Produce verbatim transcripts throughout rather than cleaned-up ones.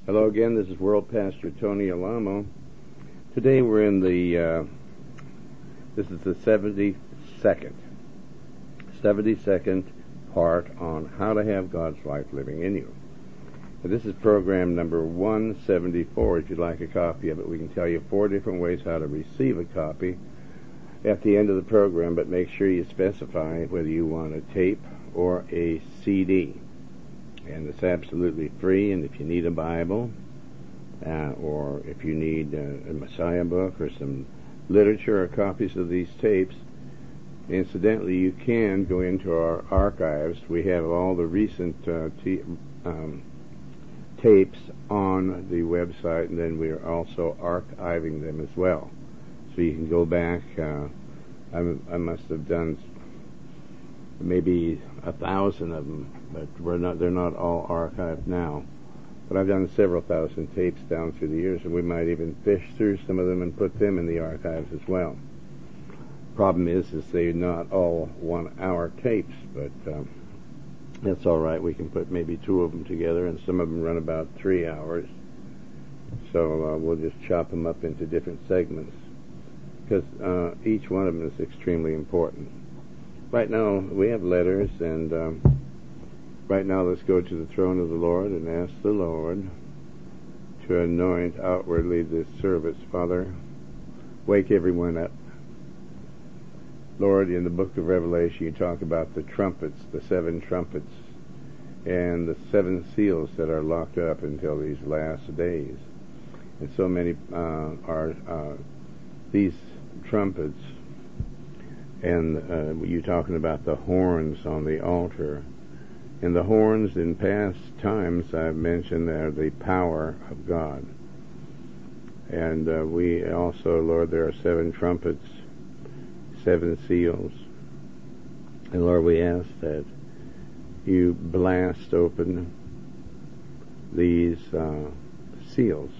Hello again, this is World Pastor Tony Alamo. Today we're in the, uh, this is the seventy-second, seventy-second part on how to have God's life living in you. And this is program number one seventy-four. If you'd like a copy of it, we can tell you four different ways how to receive a copy at the end of the program, but make sure you specify whether you want a tape or a C D. And it's absolutely free, and if you need a Bible, uh, or if you need uh, a Messiah book or some literature or copies of these tapes, incidentally, you can go into our archives. We have all the recent uh, t- um, tapes on the website, and then we are also archiving them as well. So you can go back. Uh, I, I must have done maybe a thousand of them, but we're not, they're not all archived now. But I've done several thousand tapes down through the years, and we might even fish through some of them and put them in the archives as well. Problem is, is they're not all one-hour tapes, but um, that's all right. We can put maybe two of them together, and some of them run about three hours. So uh, we'll just chop them up into different segments, because uh, each one of them is extremely important. Right now, we have letters, and um, right now let's go to the throne of the Lord and ask the Lord to anoint outwardly this service. Father, wake everyone up. Lord, in the book of Revelation, you talk about the trumpets, the seven trumpets, and the seven seals that are locked up until these last days. And so many uh, are uh, these trumpets. And uh, you talking about the horns on the altar. And the horns in past times I've mentioned are the power of God. And uh, we also, Lord, there are seven trumpets, seven seals. And Lord, we ask that you blast open these uh, seals.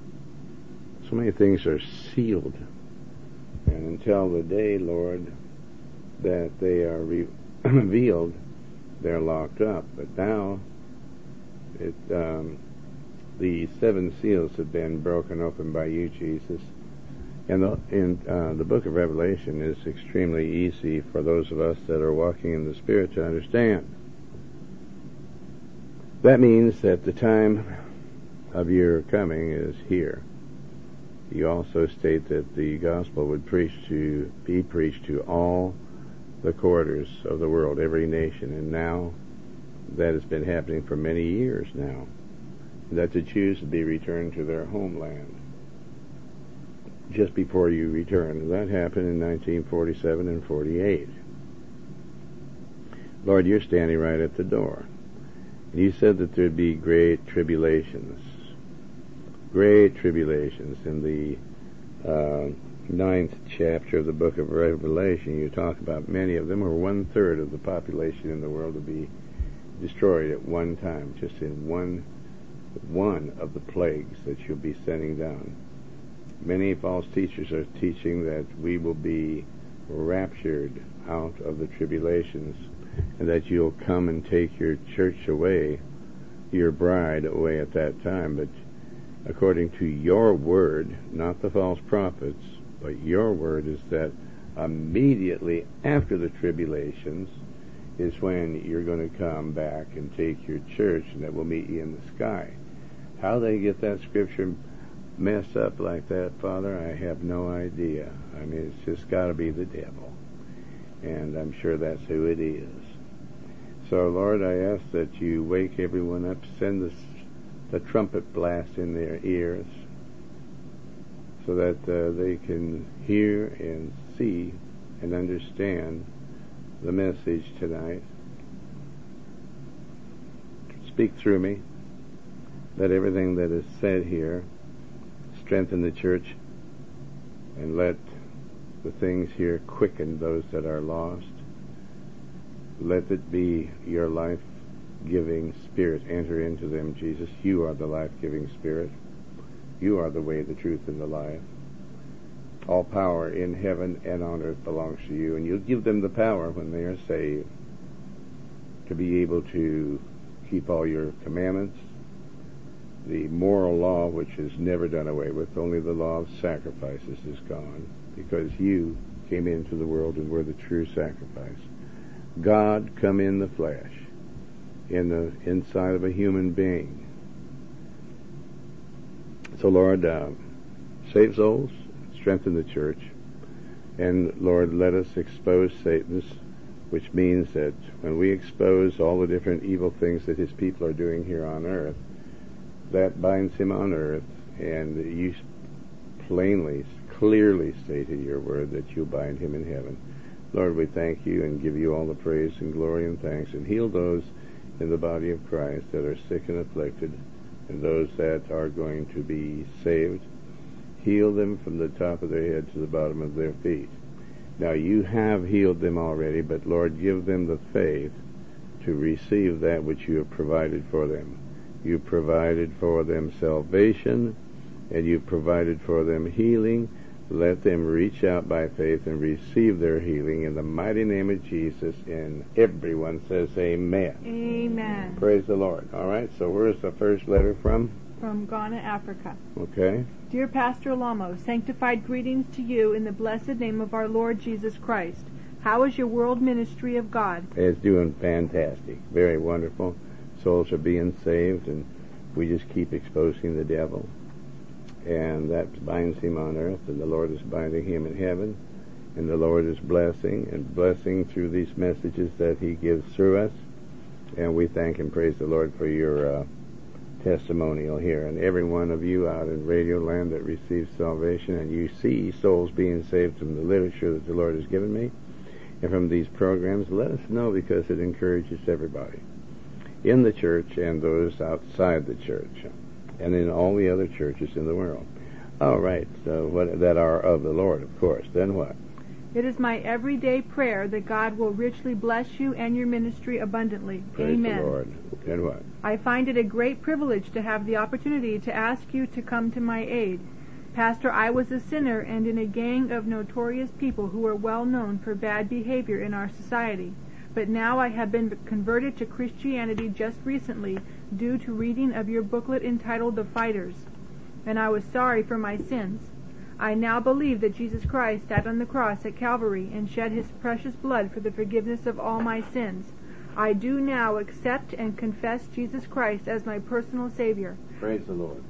So many things are sealed. And until the day, Lord, that they are re- revealed, they're locked up. But now, it, um, the seven seals have been broken open by you, Jesus. And the, in uh, the book of Revelation is extremely easy for those of us that are walking in the Spirit to understand. That means that the time of your coming is here. You also state that the gospel would preach to be preached to all the quarters of the world, every nation, and now that has been happening for many years now, that the Jews would be returned to their homeland just before you return. That happened in nineteen forty-seven and forty-eight. Lord, you're standing right at the door. You said that there'd be great tribulations, great tribulations in the uh, ninth chapter of the book of Revelation. You talk about many of them, or one-third of the population in the world, to be destroyed at one time, just in one one of the plagues that you'll be sending down. Many false teachers are teaching that we will be raptured out of the tribulations, and that you'll come and take your church away, your bride away at that time. But according to your word, not the false prophets, but your word is that immediately after the tribulations is when you're going to come back and take your church, and that will meet you in the sky. How they get that scripture messed up like that, Father, I have no idea. I mean, it's just got to be the devil, and I'm sure that's who it is. So, Lord, I ask that you wake everyone up, send the, the trumpet blast in their ears, so that uh, they can hear and see and understand the message tonight. Speak through me. Let everything that is said here strengthen the church, and let the things here quicken those that are lost. Let it be your life-giving Spirit enter into them, Jesus. You are the life-giving Spirit. You are the way, the truth, and the life. All power in heaven and on earth belongs to you, and you'll give them the power when they are saved to be able to keep all your commandments, the moral law, which is never done away with. Only the law of sacrifices is gone, because you came into the world and were the true sacrifice. God come in the flesh, in the inside of a human being. So, Lord, uh, save souls, strengthen the church, and, Lord, let us expose Satan's, which means that when we expose all the different evil things that his people are doing here on earth, that binds him on earth, and you plainly, clearly stated your word that you'll bind him in heaven. Lord, we thank you and give you all the praise and glory and thanks, and heal those in the body of Christ that are sick and afflicted, and those that are going to be saved. Heal them from the top of their head to the bottom of their feet. Now, you have healed them already, but Lord, give them the faith to receive that which you have provided for them. You provided for them salvation, and you provided for them healing. Let them reach out by faith and receive their healing in the mighty name of Jesus. And everyone says amen. Amen. Praise the Lord. All right, so where's the first letter from? From Ghana, Africa. Okay. Dear Pastor Lamo, sanctified greetings to you in the blessed name of our Lord Jesus Christ. How is your world ministry of God? It's doing fantastic. Very wonderful. Souls are being saved, and we just keep exposing the devil. And that binds him on earth, and the Lord is binding him in heaven. And the Lord is blessing, and blessing through these messages that he gives through us. And we thank and praise the Lord for your uh, testimonial here. And every one of you out in Radio Land that receives salvation, and you see souls being saved from the literature that the Lord has given me, and from these programs, let us know, because it encourages everybody in the church and those outside the church, and in all the other churches in the world. All right, so what, that are of the Lord, of course. Then what? It is my everyday prayer that God will richly bless you and your ministry abundantly. Praise Amen. the Lord. Then what? I find it a great privilege to have the opportunity to ask you to come to my aid. Pastor, I was a sinner and in a gang of notorious people who are well known for bad behavior in our society. But now I have been converted to Christianity just recently due to reading of your booklet entitled The Fighters, and I was sorry for my sins. I now believe that Jesus Christ died on the cross at Calvary and shed his precious blood for the forgiveness of all my sins. I do now accept and confess Jesus Christ as my personal Savior. Praise the Lord.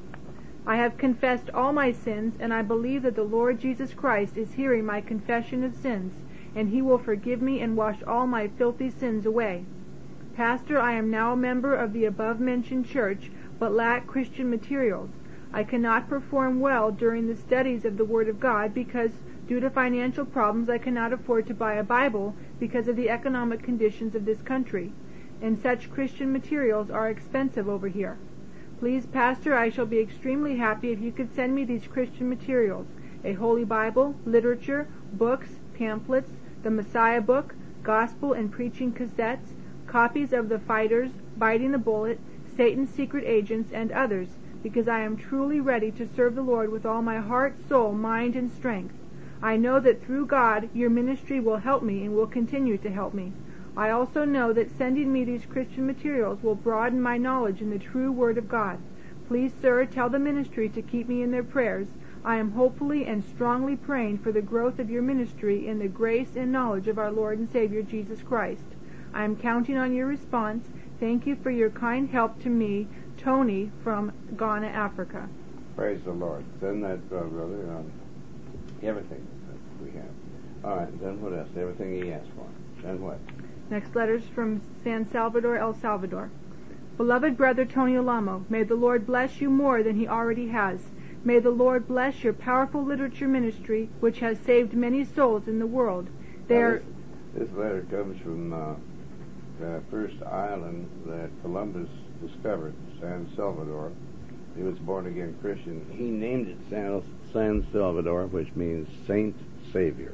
I have confessed all my sins, and I believe that the Lord Jesus Christ is hearing my confession of sins, and he will forgive me and wash all my filthy sins away. Pastor, I am now a member of the above-mentioned church, but lack Christian materials. I cannot perform well during the studies of the Word of God because, due to financial problems, I cannot afford to buy a Bible because of the economic conditions of this country, and such Christian materials are expensive over here. Please, Pastor, I shall be extremely happy if you could send me these Christian materials: a Holy Bible, literature, books, pamphlets, the Messiah book, gospel and preaching cassettes, copies of The Fighters, Biting the Bullet, Satan's Secret Agents, and others, because I am truly ready to serve the Lord with all my heart, soul, mind, and strength. I know that through God your ministry will help me and will continue to help me. I also know that sending me these Christian materials will broaden my knowledge in the true Word of God. Please, sir, tell the ministry to keep me in their prayers. I am hopefully and strongly praying for the growth of your ministry in the grace and knowledge of our Lord and Savior Jesus Christ. I am counting on your response. Thank you for your kind help to me, Tony from Ghana, Africa. Praise the Lord. Send that, uh, brother, um, everything that we have. All right, then what else? Everything he asked for. Then what? Next letter's from San Salvador, El Salvador. Beloved brother Tony Alamo, may the Lord bless you more than he already has. May the Lord bless your powerful literature ministry, which has saved many souls in the world. There. This, this letter comes from uh, the first island that Columbus discovered, San Salvador. He was born-again Christian. He named it San, San Salvador, which means Saint Savior.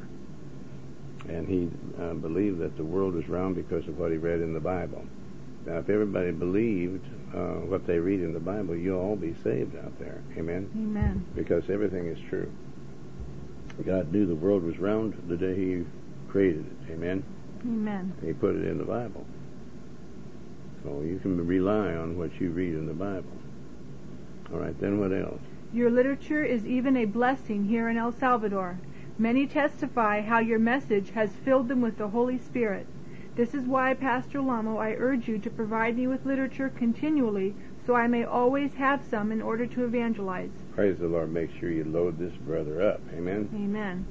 And he uh, believed that the world was round because of what he read in the Bible. Now, if everybody believed uh, what they read in the Bible, you'll all be saved out there. Amen? Amen. Because everything is true. God knew the world was round the day he created it. Amen? Amen. He put it in the Bible. So you can rely on what you read in the Bible. All right, then what else? Your literature is even a blessing here in El Salvador. Many testify how your message has filled them with the Holy Spirit. This is why, Pastor Lamo, I urge you to provide me with literature continually so I may always have some in order to evangelize. Praise the Lord. Make sure you load this brother up. Amen? Amen.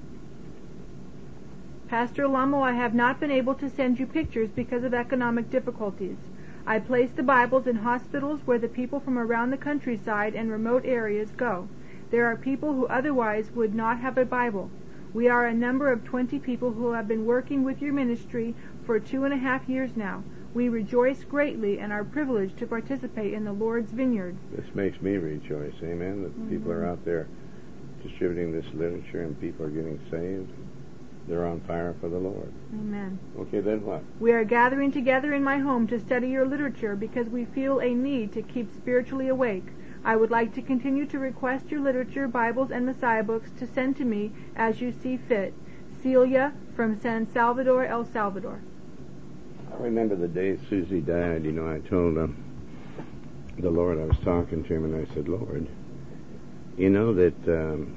Pastor Lamo, I have not been able to send you pictures because of economic difficulties. I place the Bibles in hospitals where the people from around the countryside and remote areas go. There are people who otherwise would not have a Bible. We are a number of twenty people who have been working with your ministry for two and a half years now. We rejoice greatly and are privileged to participate in the Lord's vineyard. This makes me rejoice, amen, that mm-hmm. people are out there distributing this literature and people are getting saved. They're on fire for the Lord. Amen. Okay, then what? We are gathering together in my home to study your literature because we feel a need to keep spiritually awake. I would like to continue to request your literature, Bibles, and Messiah books to send to me as you see fit. Celia from San Salvador, El Salvador. I remember the day Susie died. You know, I told um, the Lord, I was talking to him, and I said, Lord, you know that um,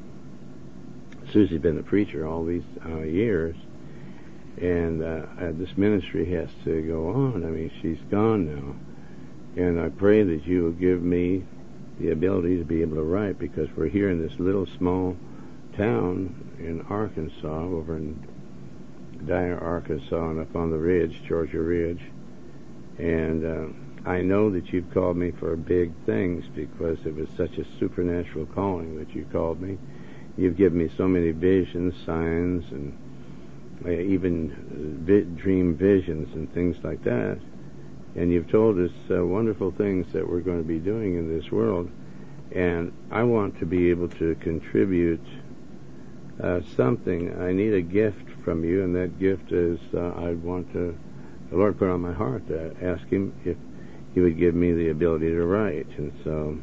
Susie's been a preacher all these uh, years, and uh, uh, this ministry has to go on. I mean, she's gone now. And I pray that you will give me the ability to be able to write, because we're here in this little small town in Arkansas, over in Dyer, Arkansas, and up on the ridge, Georgia Ridge. And uh, I know that you've called me for big things because it was such a supernatural calling that you called me. You've given me so many visions, signs, and uh, even vi- dream visions and things like that. And you've told us uh, wonderful things that we're going to be doing in this world. And I want to be able to contribute uh, something. I need a gift from you, and that gift is uh, I want to, the Lord put on my heart to ask him if he would give me the ability to write. And so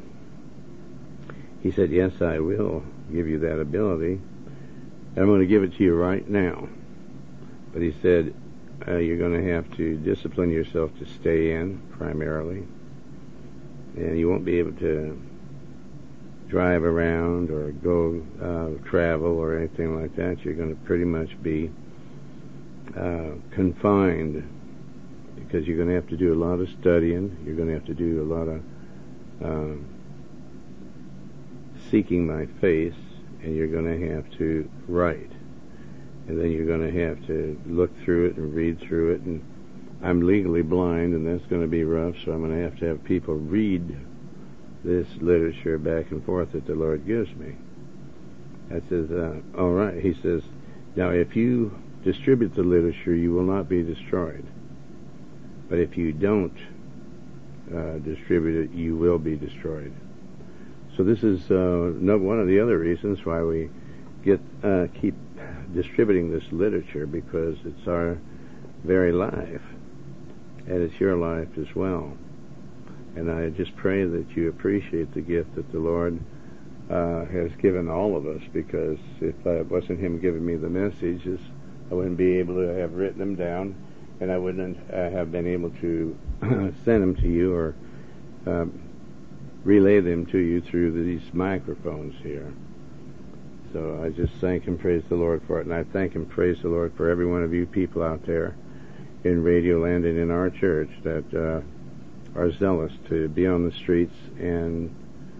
he said, yes, I will give you that ability. I'm going to give it to you right now. But he said, Uh, you're going to have to discipline yourself to stay in, primarily. And you won't be able to drive around or go uh, travel or anything like that. You're going to pretty much be uh, confined, because you're going to have to do a lot of studying. You're going to have to do a lot of uh, seeking my face, and you're going to have to write. And then you're going to have to look through it and read through it. And I'm legally blind, and that's going to be rough, so I'm going to have to have people read this literature back and forth that the Lord gives me. I says, uh, all right. He says, now if you distribute the literature, you will not be destroyed. But if you don't uh, distribute it, you will be destroyed. So this is uh, no, one of the other reasons why we get uh, keep distributing this literature, because it's our very life, and it's your life as well. And I just pray that you appreciate the gift that the Lord uh, has given all of us, because if it wasn't him giving me the messages, I wouldn't be able to have written them down, and I wouldn't uh, have been able to send them to you or uh, relay them to you through these microphones here. So I just thank and praise the Lord for it. And I thank and praise the Lord for every one of you people out there in Radio Land and in our church that uh, are zealous to be on the streets and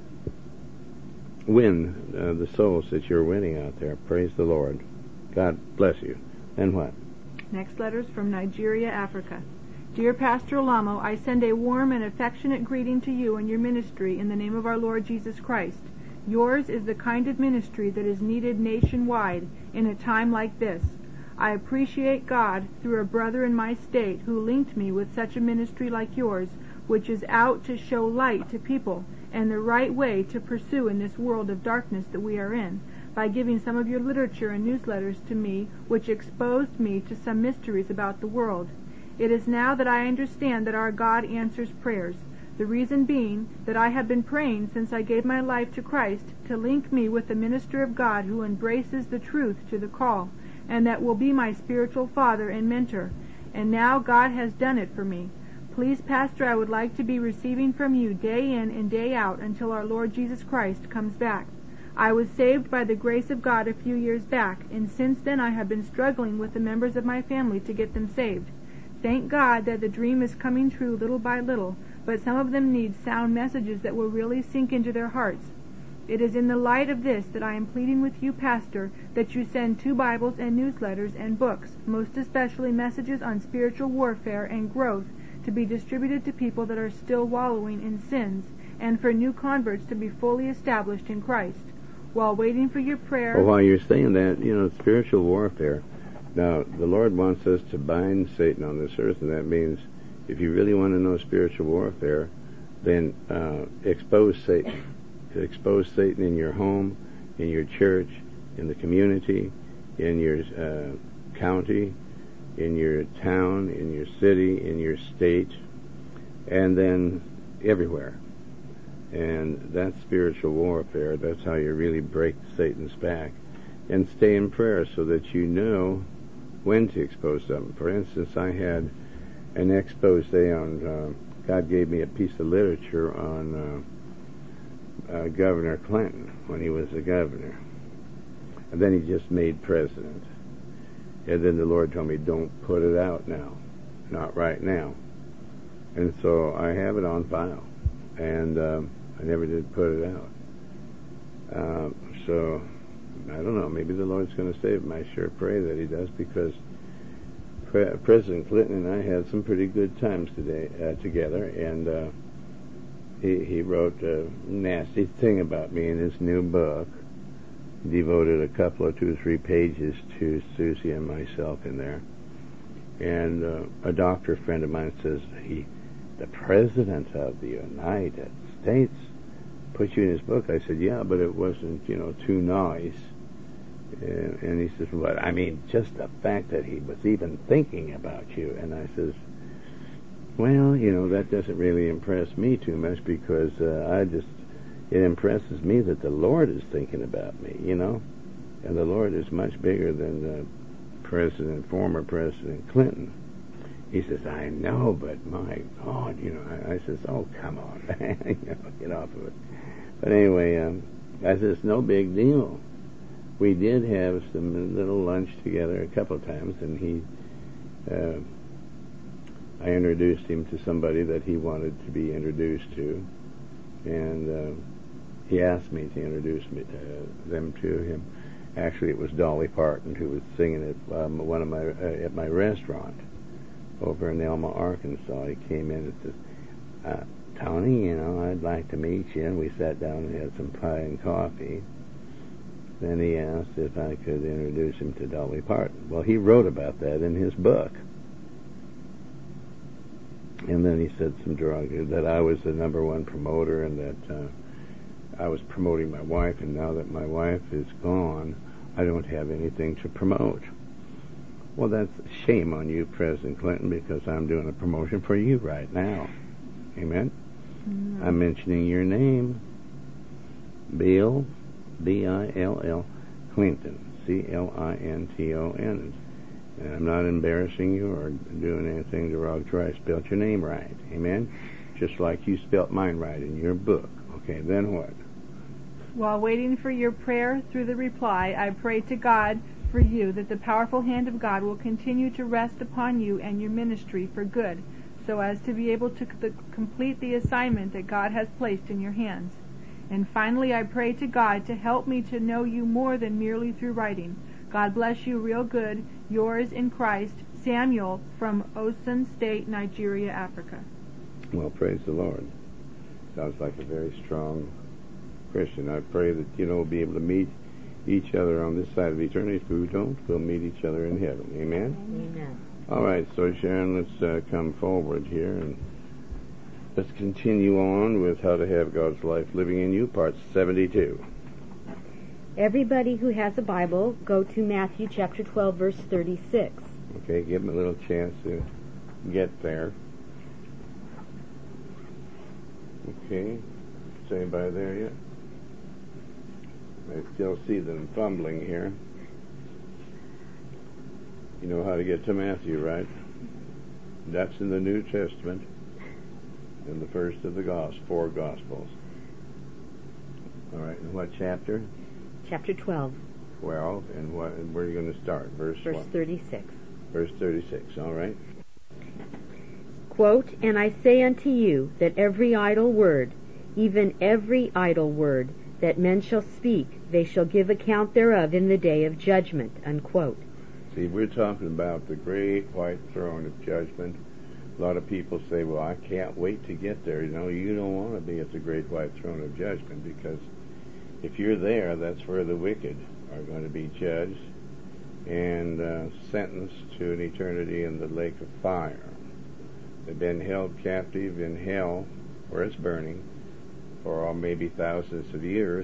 win uh, the souls that you're winning out there. Praise the Lord. God bless you. And what? Next letter's from Nigeria, Africa. Dear Pastor Lamo, I send a warm and affectionate greeting to you and your ministry in the name of our Lord Jesus Christ. Yours is the kind of ministry that is needed nationwide in a time like this. I appreciate God through a brother in my state who linked me with such a ministry like yours, which is out to show light to people and the right way to pursue in this world of darkness that we are in, by giving some of your literature and newsletters to me, which exposed me to some mysteries about the world. It is now that I understand that our God answers prayers. The reason being that I have been praying since I gave my life to Christ to link me with the minister of God who embraces the truth to the call, and that will be my spiritual father and mentor. And now God has done it for me. Please, Pastor, I would like to be receiving from you day in and day out until our Lord Jesus Christ comes back. I was saved by the grace of God a few years back, and since then I have been struggling with the members of my family to get them saved. Thank God that the dream is coming true little by little, but some of them need sound messages that will really sink into their hearts. It is in the light of this that I am pleading with you, Pastor, that you send two Bibles and newsletters and books, most especially messages on spiritual warfare and growth, to be distributed to people that are still wallowing in sins, and for new converts to be fully established in Christ. While waiting for your prayer... Well, while you're saying that, you know, spiritual warfare, now, the Lord wants us to bind Satan on this earth, and that means if you really want to know spiritual warfare, then uh, expose Satan. Expose Satan in your home, in your church, in the community, in your uh, county, in your town, in your city, in your state, and then everywhere. And that's spiritual warfare. That's how you really break Satan's back. And stay in prayer so that you know when to expose something. For instance, I had an expose on, uh, God gave me a piece of literature on uh, uh, Governor Clinton when he was a governor. And then he just made president. And then the Lord told me, don't put it out now. Not right now. And so I have it on file. And um, I never did put it out. Uh, so, I don't know, maybe the Lord's going to save him. I sure pray that he does, because Pre- President Clinton and I had some pretty good times today uh, together, and uh, he, he wrote a nasty thing about me in his new book. Devoted a couple of two or three pages to Susie and myself in there. And uh, a doctor friend of mine says, he, the President of the United States put you in his book. I said, yeah, but it wasn't, you know, too nice. And, and he says, well, I mean, just the fact that he was even thinking about you. And I says, well, you know, that doesn't really impress me too much, because uh, I just, it impresses me that the Lord is thinking about me, you know. And the Lord is much bigger than uh, President, former President Clinton. He says, I know, but my God, you know. I, I says, oh, come on, you know, get off of it. But anyway, um, I says, no big deal. We did have some little lunch together a couple of times, and he, uh, I introduced him to somebody that he wanted to be introduced to, and uh, he asked me to introduce me, uh, them to him. Actually, it was Dolly Parton who was singing at um, one of my uh, at my restaurant over in Elma, Arkansas. He came in and says, uh, Tony, you know, I'd like to meet you. And we sat down and had some pie and coffee. Then he asked if I could introduce him to Dolly Parton. Well, he wrote about that in his book. And then he said some derogatory, that I was the number one promoter, and that uh, I was promoting my wife, and now that my wife is gone, I don't have anything to promote. Well, that's a shame on you, President Clinton, because I'm doing a promotion for you right now. Amen? Mm-hmm. I'm mentioning your name, Bill, B I L L, Clinton, C L I N T O N. And I'm not embarrassing you or doing anything derogatory. I spelt your name right. Amen? Just like you spelt mine right in your book. Okay, then what? While waiting for your prayer through the reply, I pray to God for you that the powerful hand of God will continue to rest upon you and your ministry for good, so as to be able to c- complete the assignment that God has placed in your hands. And finally, I pray to God to help me to know you more than merely through writing. God bless you real good. Yours in Christ, Samuel, from Osun State, Nigeria, Africa. Well, praise the Lord. Sounds like a very strong Christian. I pray that, you know, we'll be able to meet each other on this side of eternity. If we don't, we'll meet each other in heaven. Amen? Amen. All right, so Sharon, let's uh, come forward here and let's continue on with How to Have God's Life Living in You, part seventy-two. Everybody who has a Bible, go to Matthew chapter twelve, verse thirty-six. Okay, give them a little chance to get there. Okay, is anybody there yet? I still see them fumbling here. You know how to get to Matthew, right? That's in the New Testament. in the first of the gospel, four Gospels. All right, and what chapter? Chapter twelve. twelve, and what? And where are you going to start? Verse Verse what? thirty-six. Verse thirty-six, all right. Quote, "And I say unto you that every idle word, even every idle word, that men shall speak, they shall give account thereof in the day of judgment." Unquote. See, we're talking about the great white throne of judgment. A lot of people say, well, I can't wait to get there. You know, you don't want to be at the great white throne of judgment, because if you're there, that's where the wicked are going to be judged and uh, sentenced to an eternity in the lake of fire. They've been held captive in hell, where it's burning, for all maybe thousands of years,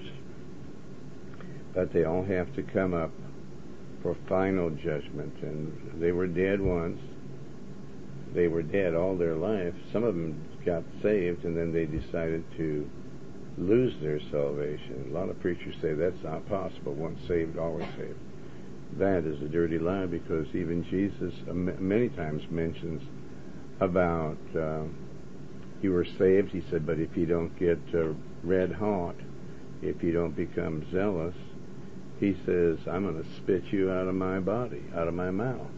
but they all have to come up for final judgment. And they were dead once. They were dead all their life. Some of them got saved, and then they decided to lose their salvation. A lot of preachers say that's not possible. Once saved, always saved. That is a dirty lie, because even Jesus uh, many times mentions about uh, you were saved. He said, but if you don't get uh, red hot, if you don't become zealous, he says, I'm going to spit you out of my body, out of my mouth.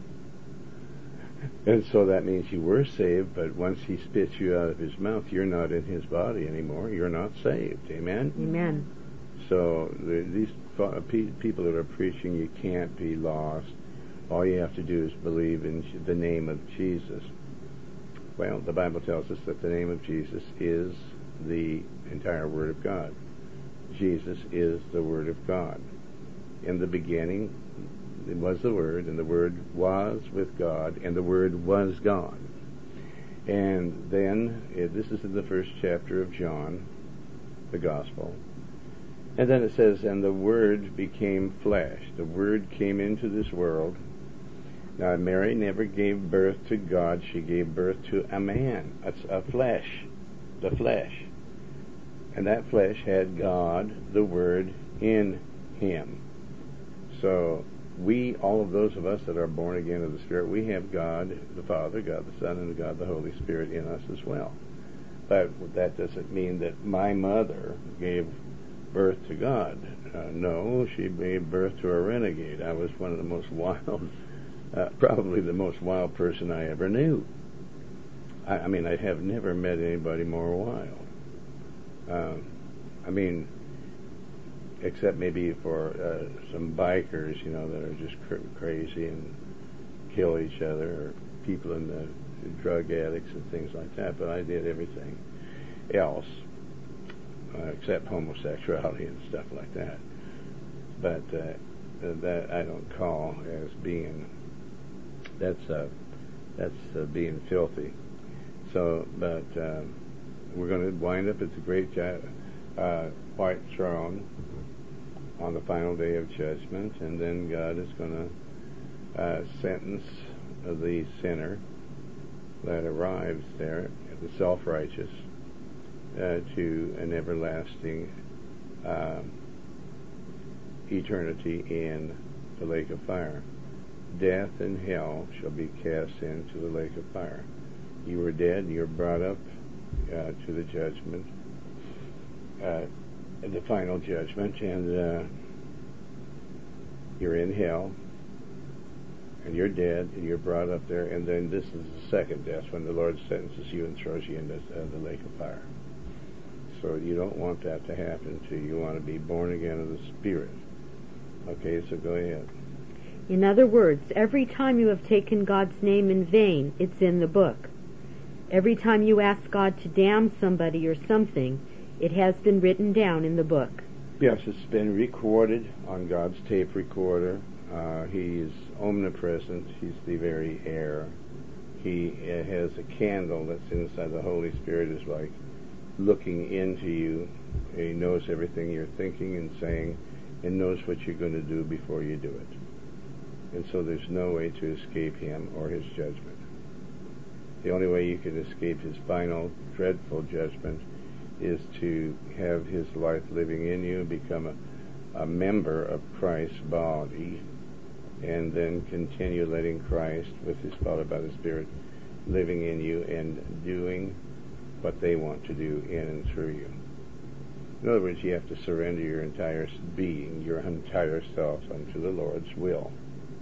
And so that means you were saved, but once he spits you out of his mouth, you're not in his body anymore. You're not saved. Amen? Amen. So the, these pe- people that are preaching you can't be lost. All you have to do is believe in the name of Jesus. Well, the Bible tells us that the name of Jesus is the entire Word of God. Jesus is the Word of God. In the beginning, it was the Word, and the Word was with God, and the Word was God. And then, it, this is in the first chapter of John, the Gospel. And then it says, and the Word became flesh. The Word came into this world. Now, Mary never gave birth to God. She gave birth to a man, a, a flesh, the flesh. And that flesh had God, the Word, in him. So we, all of those of us that are born again of the Spirit, we have God the Father, God the Son, and God the Holy Spirit in us as well. But that doesn't mean that my mother gave birth to God. Uh, no, she gave birth to a renegade. I was one of the most wild, uh, probably the most wild person I ever knew. I, I mean, I have never met anybody more wild. Uh, I mean, except maybe for uh, some bikers, you know, that are just cr- crazy and kill each other, or people in the drug addicts and things like that. But I did everything else uh, except homosexuality and stuff like that. But uh, that I don't call as being that's uh, that's uh, being filthy. So, but uh, we're going to wind up at the great uh, white throne on the final day of judgment, and then God is going to uh, sentence the sinner that arrives there, the self-righteous, uh, to an everlasting uh, eternity in the lake of fire. Death and hell shall be cast into the lake of fire. You were dead, you were brought up uh, to the judgment, uh, the final judgment, and uh, you're in hell, and you're dead, and you're brought up there, and then this is the second death, when the Lord sentences you and throws you into uh, the lake of fire. So you don't want that to happen to you. You want to be born again of the Spirit. Okay, so go ahead. In other words, every time you have taken God's name in vain, it's in the book. Every time you ask God to damn somebody or something, it has been written down in the book. Yes, it's been recorded on God's tape recorder. Uh, he's omnipresent. He's the very air. He uh, has a candle that's inside. The Holy Spirit is like looking into you. He knows everything you're thinking and saying, and knows what you're going to do before you do it. And so there's no way to escape him or his judgment. The only way you can escape his final, dreadful judgment is to have his life living in you, become a, a member of Christ's body, and then continue letting Christ, with his Father by the Spirit, living in you and doing what they want to do in and through you. In other words, you have to surrender your entire being, your entire self unto the Lord's will.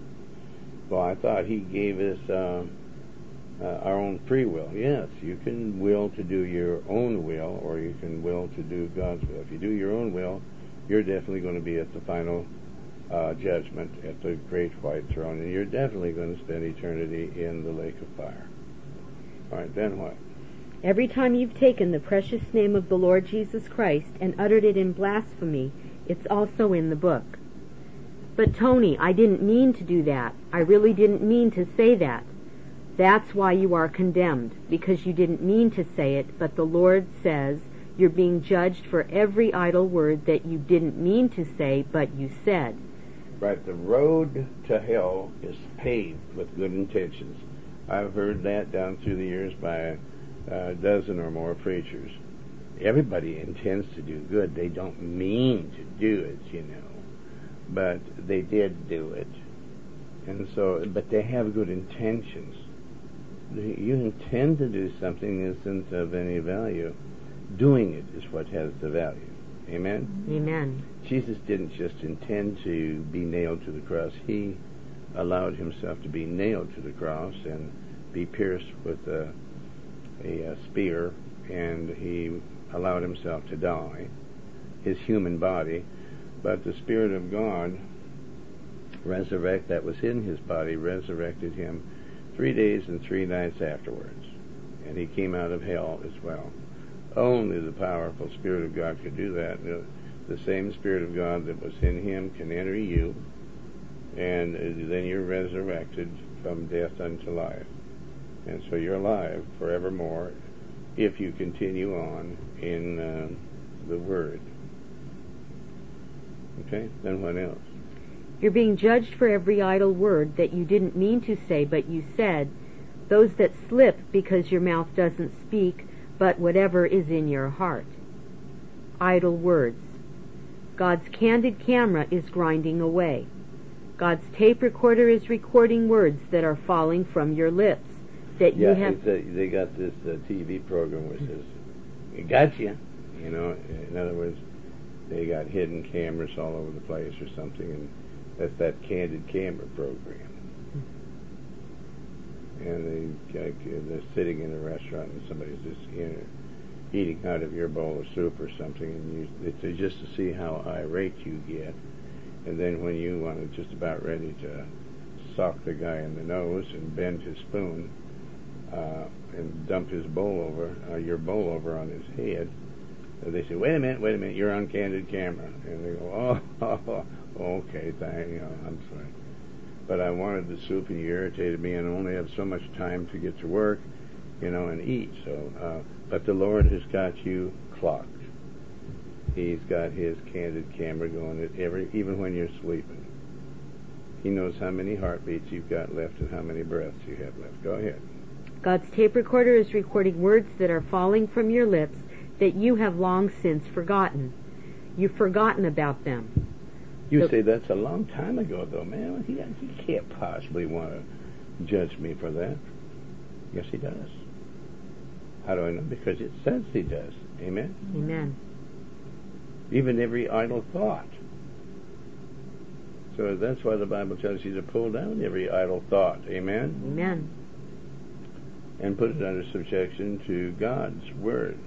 Well, I thought he gave us uh, uh, our own free will. Yes, you can will to do your own will, or you can will to do God's will. If you do your own will, you're definitely going to be at the final uh, judgment at the great white throne, and you're definitely going to spend eternity in the lake of fire. All right, then what? Every time you've taken the precious name of the Lord Jesus Christ and uttered it in blasphemy, it's also in the book. But Tony, I didn't mean to do that. I really didn't mean to say that. That's why you are condemned, because you didn't mean to say it, but the Lord says you're being judged for every idle word that you didn't mean to say, but you said. Right, the road to hell is paved with good intentions. I've heard that down through the years by a dozen or more preachers. Everybody intends to do good. They don't mean to do it, you know, but they did do it. And so, but they have good intentions. You intend to do something that isn't of any value. Doing it is what has the value. Amen? Amen. Jesus didn't just intend to be nailed to the cross. He allowed himself to be nailed to the cross and be pierced with a, a, a spear, and he allowed himself to die, his human body. But the Spirit of God resurrect that was in his body, resurrected him three days and three nights afterwards. And he came out of hell as well. Only the powerful Spirit of God could do that. The, the same Spirit of God that was in him can enter you, and then you're resurrected from death unto life. And so you're alive forevermore if you continue on in uh, the Word. Okay, then what else? You're being judged for every idle word that you didn't mean to say, but you said, those that slip because your mouth doesn't speak, but whatever is in your heart. Idle words. God's candid camera is grinding away. God's tape recorder is recording words that are falling from your lips, that you yeah, have... It's a, they got this uh, T V program which says, it got you. You know, in other words, they got hidden cameras all over the place or something, and that's that candid camera program. And they, like, they're sitting in a restaurant and somebody's just, you know, eating out of your bowl of soup or something, and you, it's just to see how irate you get. And then when you want to just about ready to sock the guy in the nose and bend his spoon uh, and dump his bowl over, uh, your bowl over on his head, uh, they say, wait a minute, wait a minute, you're on candid camera. And they go, oh, oh, oh okay, thank you, know, I'm sorry. But I wanted the soup and you irritated me and I only have so much time to get to work, you know, and eat. So, uh, but the Lord has got you clocked. He's got his candid camera going at every, even when you're sleeping. He knows how many heartbeats you've got left and how many breaths you have left. Go ahead. God's tape recorder is recording words that are falling from your lips that you have long since forgotten. You've forgotten about them. You the, say that's a long time ago, though, man. He, he can't possibly want to judge me for that. Yes, he does. How do I know? Because it says he does. Amen? Amen. Even every idle thought. So that's why the Bible tells you to pull down every idle thought. Amen? Amen. And put it under subjection to God's Word.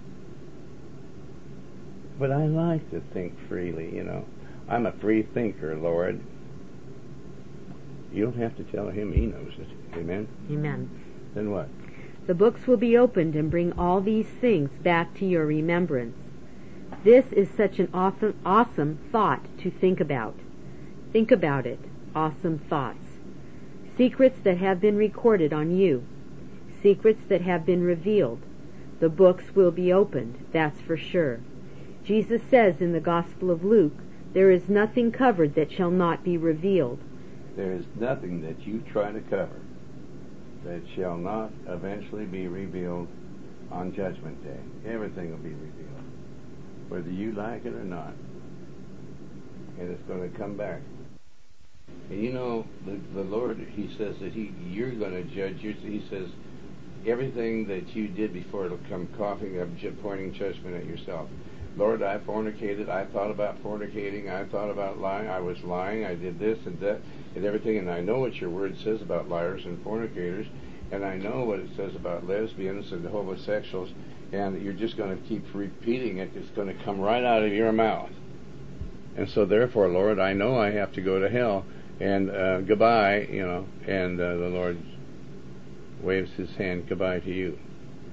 But I like to think freely, you know. I'm a free thinker, Lord. You don't have to tell him, he knows it. Amen? Amen. Then what? The books will be opened and bring all these things back to your remembrance. This is such an awesome, awesome thought to think about. Think about it. Awesome thoughts. Secrets that have been recorded on you. Secrets that have been revealed. The books will be opened, that's for sure. Jesus says in the Gospel of Luke, there is nothing covered that shall not be revealed. There is nothing that you try to cover that shall not eventually be revealed on Judgment Day. Everything will be revealed, whether you like it or not. And it's going to come back. And you know, the, the Lord, he says that he, you're going to judge. He says, everything that you did before, it'll come coughing up, pointing judgment at yourself. Lord, I fornicated, I thought about fornicating, I thought about lying, I was lying, I did this and that and everything, and I know what your word says about liars and fornicators, and I know what it says about lesbians and homosexuals, and you're just going to keep repeating it. It's going to come right out of your mouth. And so therefore, Lord, I know I have to go to hell, and uh, goodbye, you know, and uh, the Lord waves his hand goodbye to you.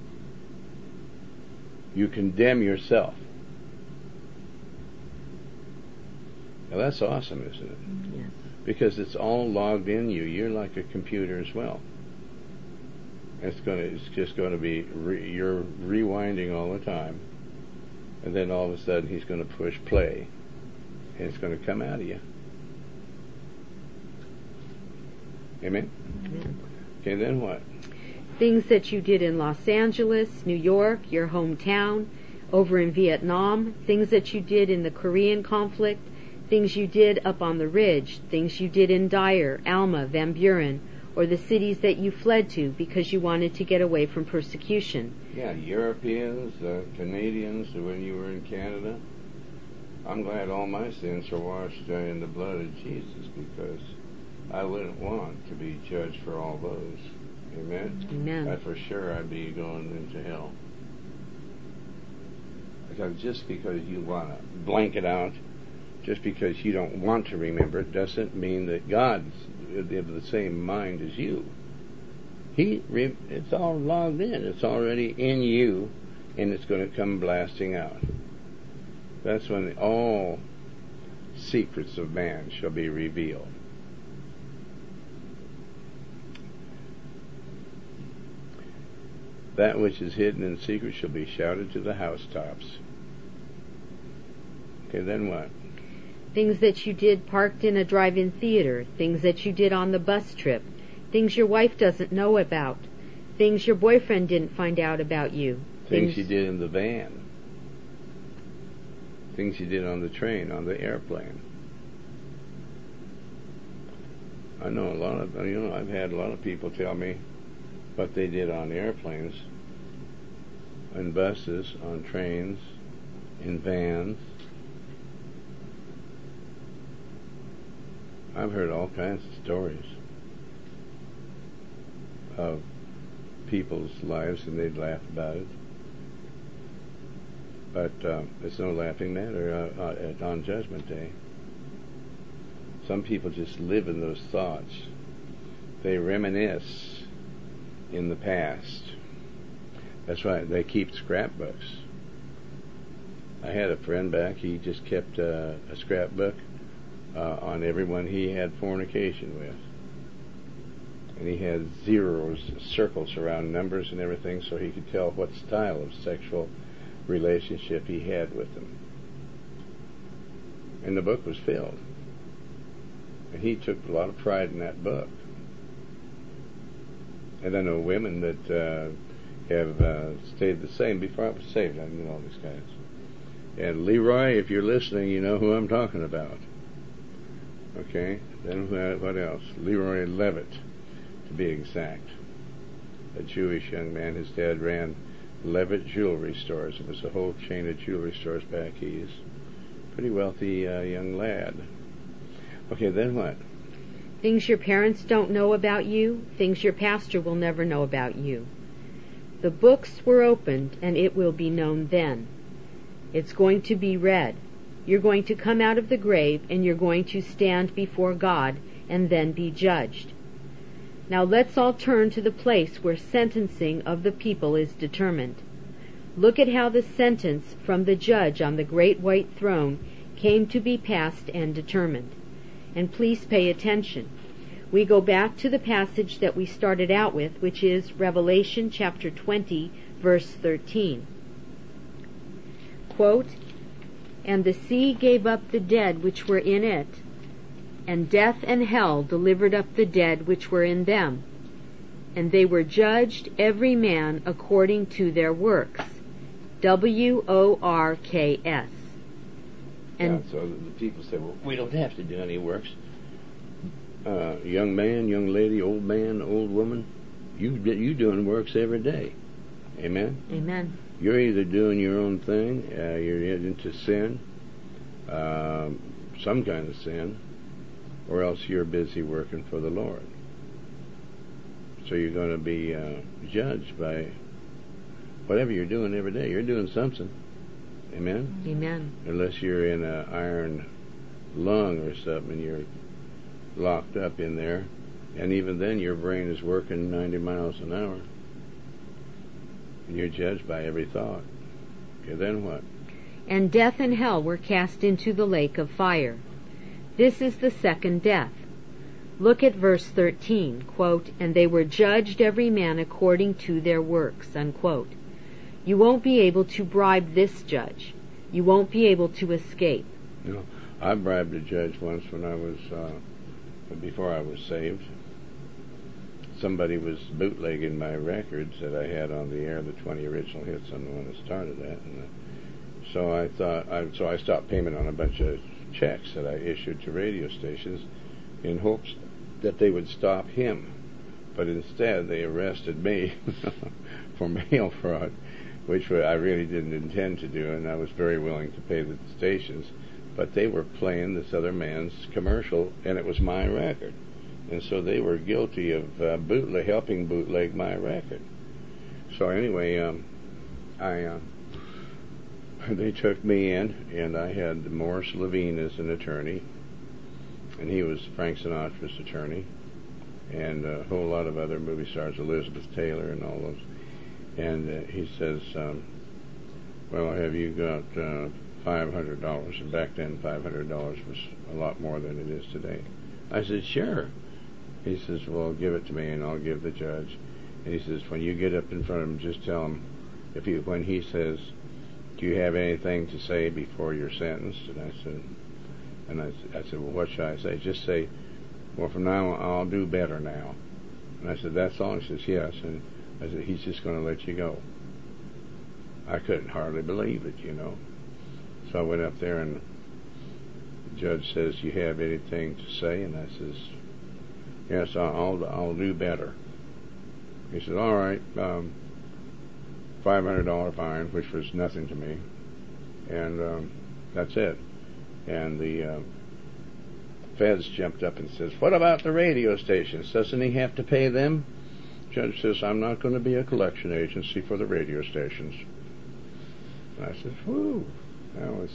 You condemn yourself. Now that's awesome, isn't it? Yes. Because it's all logged in you. You're like a computer as well. It's going to, it's just going to be, re, you're rewinding all the time, and then all of a sudden he's going to push play, and it's going to come out of you. Amen? Amen. Okay, then what? Things that you did in Los Angeles, New York, your hometown, over in Vietnam, things that you did in the Korean conflict, things you did up on the ridge, things you did in Dyer, Alma, Van Buren, or the cities that you fled to because you wanted to get away from persecution. Yeah, Europeans, uh, Canadians, when you were in Canada. I'm glad all my sins are washed uh, in the blood of Jesus, because I wouldn't want to be judged for all those. Amen? Amen. I for sure I'd be going into hell. Because just because you want to blank it out, just because you don't want to remember it, doesn't mean that God's of the same mind as you. He, it's all logged in. It's already in you, and it's going to come blasting out. That's when all secrets of man shall be revealed. That which is hidden in secret shall be shouted to the housetops. Okay, then what? Things that you did parked in a drive-in theater, things that you did on the bus trip, things your wife doesn't know about, things your boyfriend didn't find out about you. Things, things you did in the van. Things you did on the train, on the airplane. I know a lot of, you know, I've had a lot of people tell me what they did on airplanes, on buses, on trains, in vans. I've heard all kinds of stories of people's lives, and they'd laugh about it. But uh, it's no laughing matter uh, uh, on Judgment Day. Some people just live in those thoughts. They reminisce in the past. That's right, they keep scrapbooks. I had a friend back, he just kept uh, a scrapbook uh, on everyone he had fornication with. And he had zeros, circles around numbers and everything, so he could tell what style of sexual relationship he had with them. And the book was filled. And he took a lot of pride in that book. And I know women that uh, have uh, stayed the same. Before I was saved, I knew all these guys. And Leroy, if you're listening, you know who I'm talking about. Okay? Then what else? Leroy Levitt, to be exact. A Jewish young man. His dad ran Levitt jewelry stores. It was a whole chain of jewelry stores back east. Pretty wealthy uh, young lad. Okay, then what? Things your parents don't know about you, things your pastor will never know about you. The books were opened, and it will be known then. It's going to be read. You're going to come out of the grave, and you're going to stand before God, and then be judged. Now let's all turn to the place where sentencing of the people is determined. Look at how the sentence from the judge on the great white throne came to be passed and determined. And please pay attention. We go back to the passage that we started out with, which is Revelation chapter twenty, verse thirteen. Quote, "And the sea gave up the dead which were in it, and death and hell delivered up the dead which were in them. And they were judged every man according to their works." W O R K S. And yeah, so the people say, well, we don't have to do any works. Uh, young man, young lady, old man, old woman, You you doing works every day. Amen? Amen. You're either doing your own thing, uh, you're into sin, um, some kind of sin, or else you're busy working for the Lord. So you're going to be uh, judged by whatever you're doing every day. You're doing something. Amen? Amen. Unless you're in an iron lung or something and you're locked up in there. And even then your brain is working ninety miles an hour. And you're judged by every thought. Okay, then what? And death and hell were cast into the lake of fire. This is the second death. Look at verse thirteen, quote, and they were judged every man according to their works, unquote. You won't be able to bribe this judge. You won't be able to escape. You know, I bribed a judge once when I was, uh, before I was saved. Somebody was bootlegging my records that I had on the air, the twenty original hits. I'm the one that started that. And uh, so I thought, I, so I stopped payment on a bunch of checks that I issued to radio stations in hopes that they would stop him. But instead, they arrested me for mail fraud, which I really didn't intend to do, and I was very willing to pay the stations. But they were playing this other man's commercial, and it was my record. And so they were guilty of uh, bootleg, helping bootleg my record. So anyway, um, I uh, they took me in, and I had Morris Levine as an attorney, and he was Frank Sinatra's attorney, and a whole lot of other movie stars, Elizabeth Taylor and all those. And uh, he says, um, well, have you got uh, five hundred dollars? And back then, five hundred dollars was a lot more than it is today. I said, sure. He says, well, give it to me, and I'll give the judge. And he says, when you get up in front of him, just tell him, if you, when he says, do you have anything to say before you're sentenced? And I said, and I, I said, well, what should I say? Just say, well, from now on, I'll do better now. And I said, that's all? He says, yes. And I said, he's just going to let you go. I couldn't hardly believe it, you know. So I went up there, and the judge says, you have anything to say? And I says, yes, I'll, I'll do better. He said, all right, um, five hundred dollars fine, which was nothing to me. And um, that's it. And the uh, feds jumped up and says, what about the radio stations? Doesn't he have to pay them? Judge says, I'm not going to be a collection agency for the radio stations. And I said, whew, that was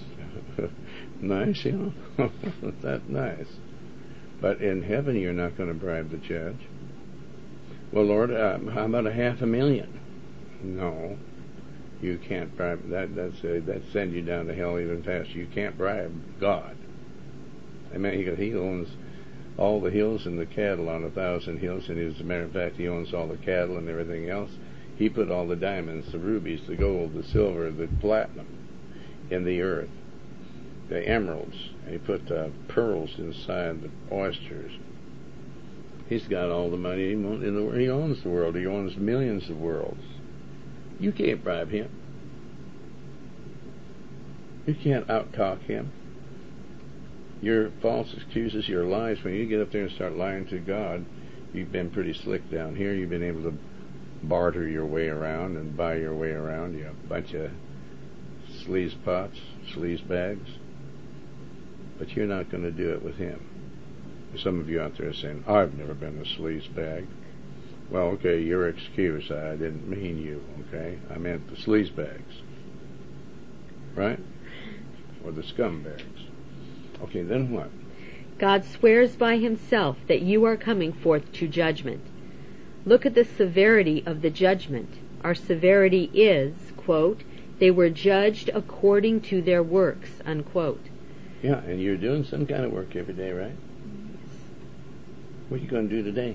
nice, you know. That's nice. But in heaven, you're not going to bribe the judge. Well, Lord, uh, how about a half a million? No, you can't bribe. That that's uh, that send you down to hell even faster. You can't bribe God. I mean, he, he owns all the hills and the cattle on a thousand hills, and as a matter of fact, he owns all the cattle and everything else. He put all the diamonds, the rubies, the gold, the silver, the platinum in the earth, the emeralds. And he put uh, pearls inside the oysters. He's got all the money in the world. He owns the world. He owns millions of worlds. You can't bribe him. You can't out-talk him. Your false excuses, your lies, when you get up there and start lying to God, you've been pretty slick down here. You've been able to barter your way around and buy your way around. You a bunch of sleaze pots, sleaze bags. But you're not going to do it with him. Some of you out there are saying, I've never been a sleaze bag. Well, okay, your excuse. I didn't mean you, okay? I meant the sleaze bags. Right? Or the scumbags. Okay, then what? God swears by himself that you are coming forth to judgment. Look at the severity of the judgment. Our severity is, quote, they were judged according to their works, unquote. Yeah, and you're doing some kind of work every day, right? What are you going to do today?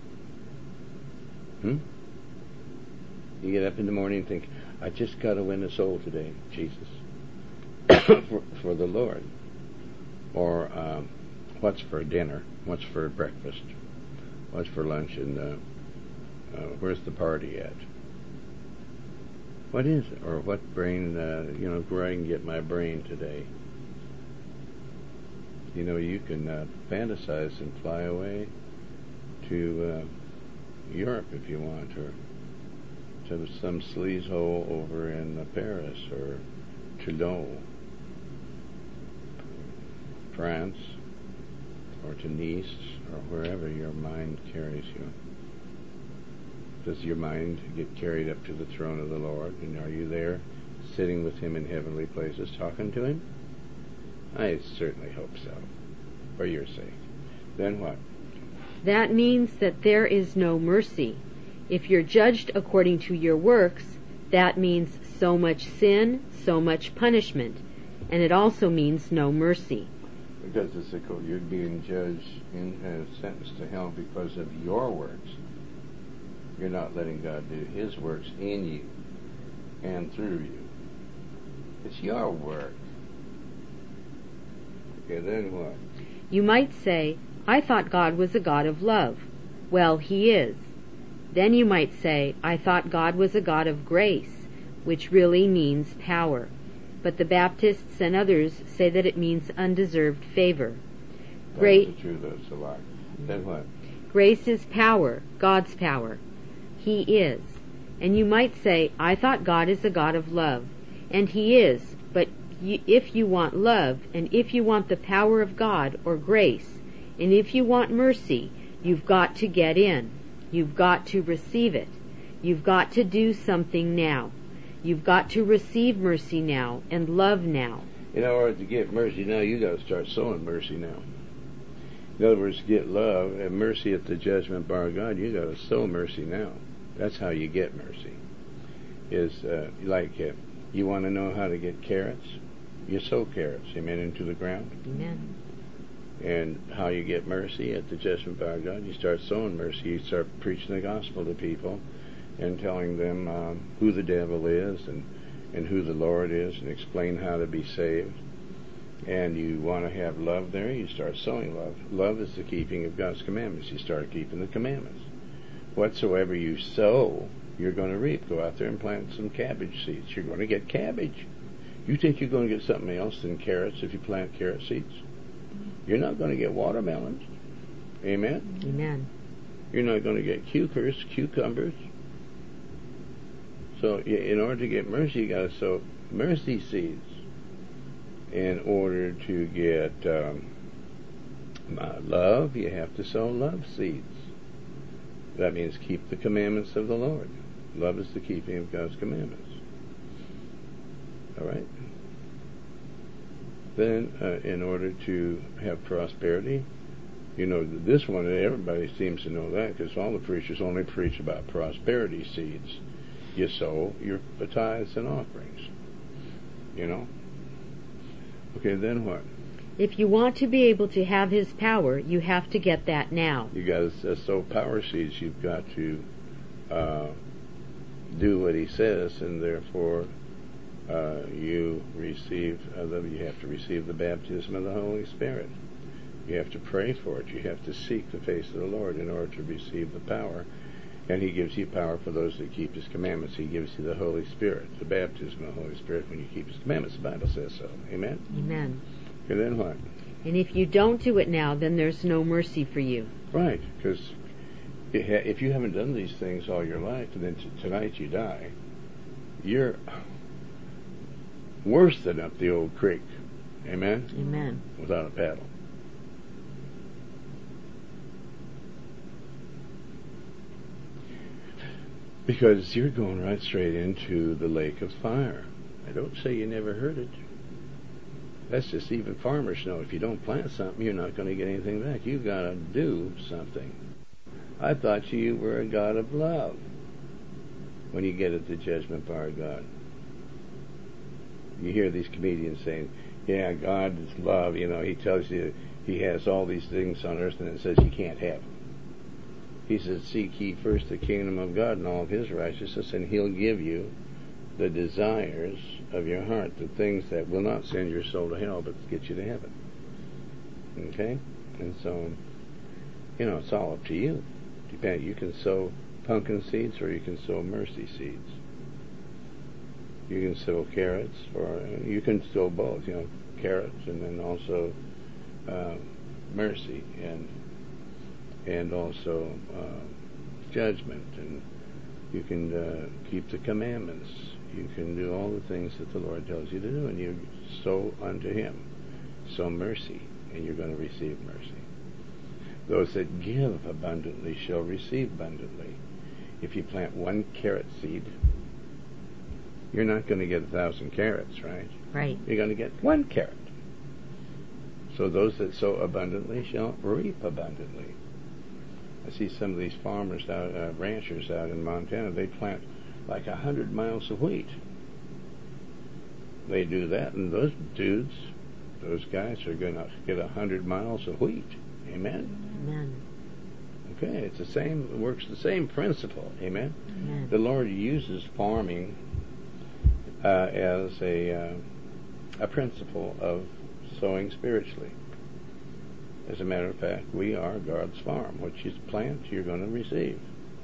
Hmm? You get up in the morning and think, I just got to win a soul today, Jesus, for, for the Lord. Or um, what's for dinner? What's for breakfast? What's for lunch? And uh, uh, where's the party at? What is it? Or what brain, uh, you know, where I can get my brain today? You know, you can uh, fantasize and fly away to uh, Europe if you want, or to some sleaze hole over in uh, Paris or Trudeau, France, or to Nice, or wherever your mind carries you. Does your mind get carried up to the throne of the Lord? And are you there, sitting with Him in heavenly places, talking to Him? I certainly hope so, for your sake. Then what? That means that there is no mercy. If you're judged according to your works, that means so much sin, so much punishment. And it also means no mercy. Because it's a, you're being judged and uh, sentenced to hell because of your works. You're not letting God do His works in you and through you. It's your work. Okay, then what? You might say, I thought God was a God of love. Well, He is. Then you might say, I thought God was a God of grace, which really means power. But the Baptists and others say that it means undeserved favor. That's true, that's a lie. Then what? Grace is power, God's power. He is. And you might say, I thought God is a God of love. And He is, but you, if you want love, and if you want the power of God or grace, and if you want mercy, you've got to get in. You've got to receive it. You've got to do something now. You've got to receive mercy now and love now. In order to get mercy now, you got to start sowing mercy now. In other words, to get love and mercy at the judgment bar of God, you got to sow mercy now. That's how you get mercy. Is uh, like uh, you want to know how to get carrots? You sow carrots, amen, into the ground. Amen. And how you get mercy at the judgment bar of God, you start sowing mercy. You start preaching the gospel to people and telling them um, who the devil is and, and who the Lord is, and explain how to be saved. And you want to have love there, you start sowing love. Love is the keeping of God's commandments. You start keeping the commandments. Whatsoever you sow, you're going to reap. Go out there and plant some cabbage seeds. You're going to get cabbage. You think you're going to get something else than carrots if you plant carrot seeds? You're not going to get watermelons. Amen? Amen. You're not going to get cucumbers, cucumbers. So in order to get mercy, you got to sow mercy seeds. In order to get um, love, you have to sow love seeds. That means keep the commandments of the Lord. Love is the keeping of God's commandments. All right? Then, uh, in order to have prosperity, you know, this one, everybody seems to know that because all the preachers only preach about prosperity seeds. You sow your tithes and offerings. You know? Okay, then what? If you want to be able to have His power, you have to get that now. You got to uh, sow power seeds. You've got to uh, do what He says, and therefore uh, you receive. Uh, the, you have to receive the baptism of the Holy Spirit. You have to pray for it. You have to seek the face of the Lord in order to receive the power. And He gives you power for those that keep His commandments. He gives you the Holy Spirit, the baptism of the Holy Spirit, when you keep His commandments. The Bible says so. Amen? Amen. And then what? And if you don't do it now, then there's no mercy for you. Right, because if you haven't done these things all your life, and then t- tonight you die, you're worse than up the old creek. Amen? Amen. Without a paddle. Because you're going right straight into the lake of fire. I don't say you never heard it. That's just even farmers know. If you don't plant something, you're not going to get anything back. You've got to do something. I thought you were a God of love when you get at the judgment bar of God. You hear these comedians saying, yeah, God is love. You know, He tells you He has all these things on earth, and it says you can't have them. He says, seek ye first the kingdom of God and all of His righteousness, and He'll give you the desires of your heart, the things that will not send your soul to hell, but get you to heaven. Okay? And so, you know, it's all up to you. Depend. You can sow pumpkin seeds, or you can sow mercy seeds. You can sow carrots, or you can sow both. You know, carrots, and then also uh, mercy, and and also uh, judgment, and you can uh, keep the commandments. You can do all the things that the Lord tells you to do, and you sow unto him. Sow mercy, and you're going to receive mercy. Those that give abundantly shall receive abundantly. If you plant one carrot seed, you're not going to get a thousand carrots, right? Right. You're going to get one carrot. So those that sow abundantly shall reap abundantly. I see some of these farmers out, uh, ranchers out in Montana, they plant like a hundred miles of wheat. They do that, and those dudes, those guys are going to get a hundred miles of wheat. Amen? Amen. Okay, it's the same, it works the same principle. Amen? Amen. The Lord uses farming uh, as a, uh, a principle of sowing spiritually. As a matter of fact, we are God's farm. What you plant, you're going to receive.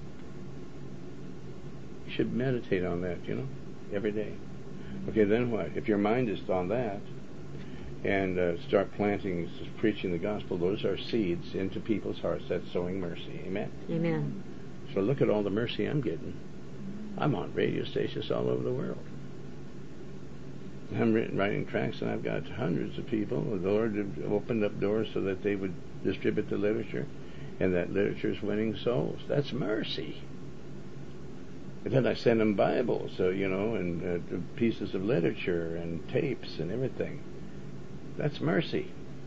You should meditate on that, you know, every day. Okay, then what? If your mind is on that, and uh, start planting, preaching the gospel, those are seeds into people's hearts. That's sowing mercy. Amen? Amen. So look at all the mercy I'm getting. I'm on radio stations all over the world. I'm written, writing tracts, and I've got hundreds of people. The Lord opened up doors so that they would distribute the literature, and that literature is winning souls. That's mercy. And then I send them Bibles, so you know, and uh, pieces of literature and tapes and everything. That's mercy.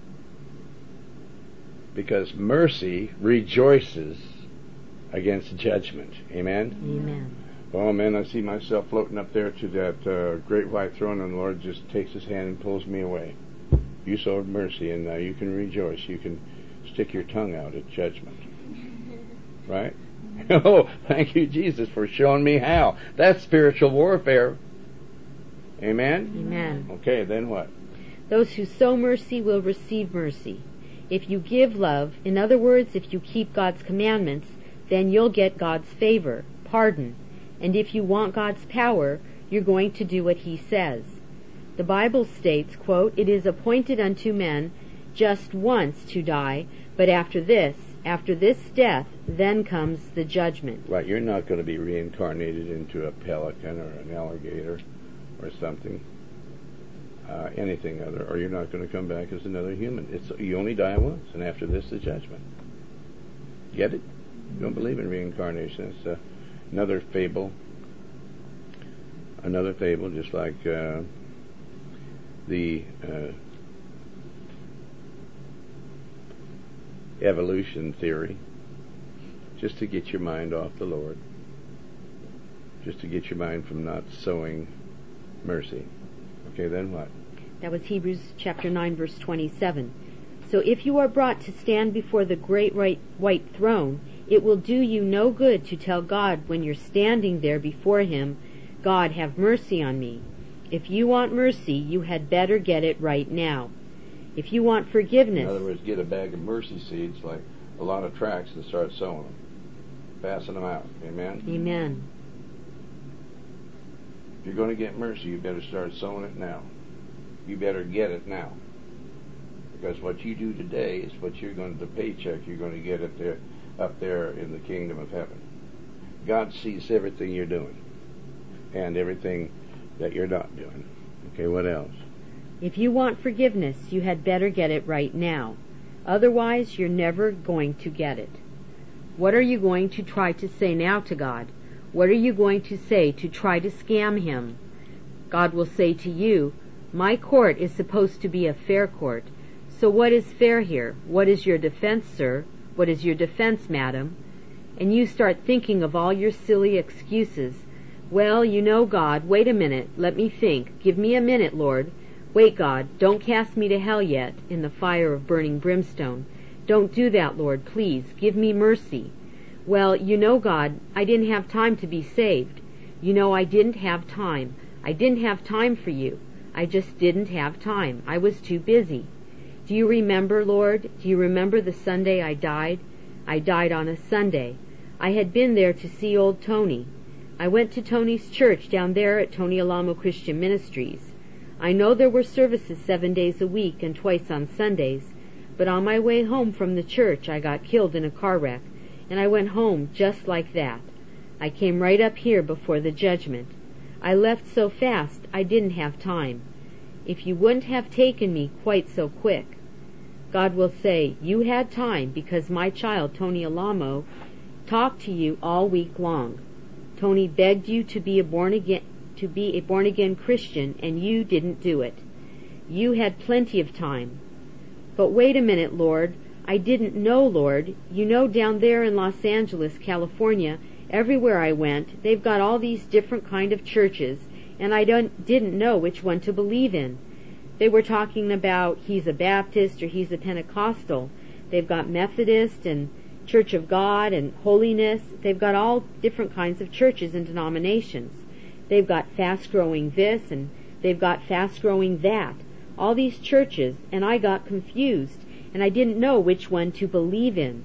Because mercy rejoices against judgment. Amen? Amen. Oh man, I see myself floating up there to that uh, great white throne, and the Lord just takes his hand and pulls me away. You sowed mercy, and now you can rejoice. You can stick your tongue out at judgment. Right? Oh, thank you, Jesus, for showing me how. That's spiritual warfare. Amen? Amen. Okay, then what? Those who sow mercy will receive mercy. If you give love, in other words, if you keep God's commandments, then you'll get God's favor, pardon. And if you want God's power, you're going to do what he says. The Bible states, quote, "It is appointed unto men just once to die, but after this, after this death, then comes the judgment." Right, you're not going to be reincarnated into a pelican or an alligator or something. Uh, anything other, or you're not going to come back as another human. It's you only die once, and after this, the judgment. Get it? You don't believe in reincarnation. It's uh, another fable. Another fable, just like uh, the uh, evolution theory, just to get your mind off the Lord, just to get your mind from not sowing mercy. Okay, then what? That was Hebrews chapter nine, verse twenty-seven. So if you are brought to stand before the great white throne, it will do you no good to tell God when you're standing there before him, "God, have mercy on me." If you want mercy, you had better get it right now. If you want forgiveness... In other words, get a bag of mercy seeds, like a lot of tracts, and start sowing them. Passing them out. Amen? Amen. If you're going to get mercy, you better start sowing it now. You better get it now. Because what you do today is what you're going to, the paycheck you're going to get up there, up there in the kingdom of heaven. God sees everything you're doing and everything that you're not doing. Okay, what else? If you want forgiveness, you had better get it right now. Otherwise, you're never going to get it. What are you going to try to say now to God? What are you going to say to try to scam him? God will say to you, "My court is supposed to be a fair court. So what is fair here? What is your defense, sir? What is your defense, madam?" And you start thinking of all your silly excuses. "Well, you know, God, wait a minute. Let me think. Give me a minute, Lord. Wait, God, don't cast me to hell yet, in the fire of burning brimstone. Don't do that, Lord, please. Give me mercy. Well, you know, God, I didn't have time to be saved. You know, I didn't have time. I didn't have time for you. I just didn't have time. I was too busy. Do you remember, Lord? Do you remember the Sunday I died? I died on a Sunday. I had been there to see old Tony. I went to Tony's church down there at Tony Alamo Christian Ministries. I know there were services seven days a week and twice on Sundays, but on my way home from the church I got killed in a car wreck. and I went home just like that. I came right up here before the judgment. I left so fast I didn't have time. If you wouldn't have taken me quite so quick. God will say, you had time because my child, Tony Alamo, talked to you all week long. Tony begged you to be a born again, to be a born again Christian, and you didn't do it. You had plenty of time. But wait a minute, Lord. I didn't know, Lord. You know, down there in Los Angeles, California, everywhere I went, they've got all these different kind of churches, and I don't, didn't know which one to believe in. They were talking about he's a Baptist or he's a Pentecostal. They've got Methodist and Church of God and Holiness. They've got all different kinds of churches and denominations. They've got fast-growing this and they've got fast-growing that. All these churches, and I got confused, and I didn't know which one to believe in.